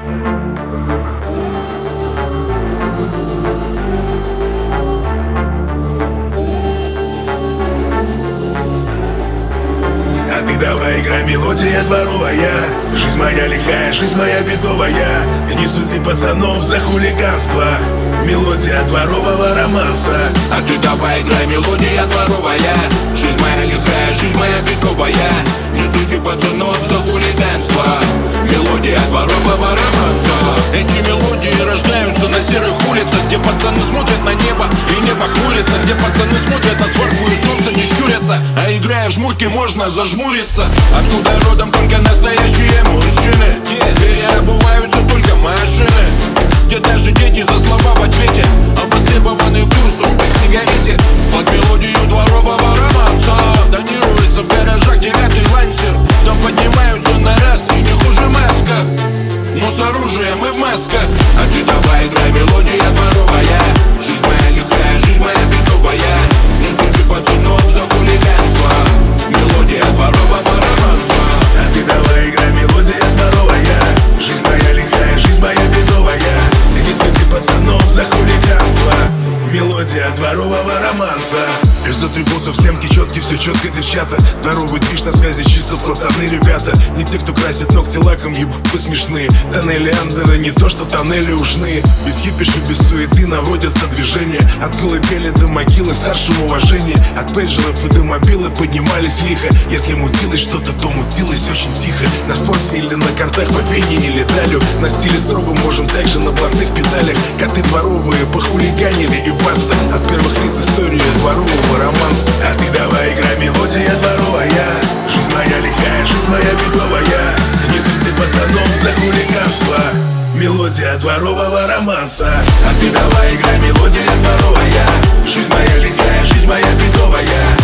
А ты давай играй, мелодия дворовая. Жизнь моя лихая, жизнь моя бедовая. И не суди пацанов за хулиганство. Мелодия дворового романса. А ты давай играй, мелодия дворовая. Жизнь моя лихая, жизнь моя бедовая. Не суди пацанов за хулиганство. Мелодия дворового романса. Эти мелодии рождаются на серых улицах, где пацаны смотрят на небо и небо хмурится, где пацаны смотрят на сварку и солнце не щурятся. А играя в жмурки можно зажмуриться. Откуда родом только настоящие мужчины, переобуваются только машины, где даже дети за слова в ответе, а востребованный курс как сигарете. Под мелодию дворового романса тонируется в гаражах 9-й лансер. Там поднимаются на раз и не хуже маска, но с оружием и в масках. А ты давай играй, мелодия дворовая. Жизнь моя лихая, жизнь моя бедовая. Не суди пацанов за хулиганство. Мелодия дворового романса. А ты давай играй, мелодия дворовая. Жизнь моя лихая, жизнь моя бедовая. И не суди пацанов за хулиганство. Мелодия дворового романса. Без атрибутов семки четкие, все четко, девчата. Дворовый движ на связи, чисто пацаны, ребята. Не те, кто красит ногти лаком, ебы смешные. Тоннели андера, не то, что тоннели ушные. Без кипиша, без суеты наводятся движения. От колыбели до могилы старшим уважение. От пейджеров и до мобилы поднимались лихо. Если мутилось что-то, то мутилось очень тихо. На спорте или на картах по Вене или Далю. На стиле строго можем также на блатных педалях. Коты дворовые похулиганили и баста. От первых лиц истории дворового романс. А ты давай играй, мелодия дворовая. Жизнь моя лихая, жизнь моя бедовая. Не суди пацанов за хулиганство. Мелодия дворового романса. А ты давай играй, мелодия дворовая. Жизнь моя лихая, жизнь моя бедовая.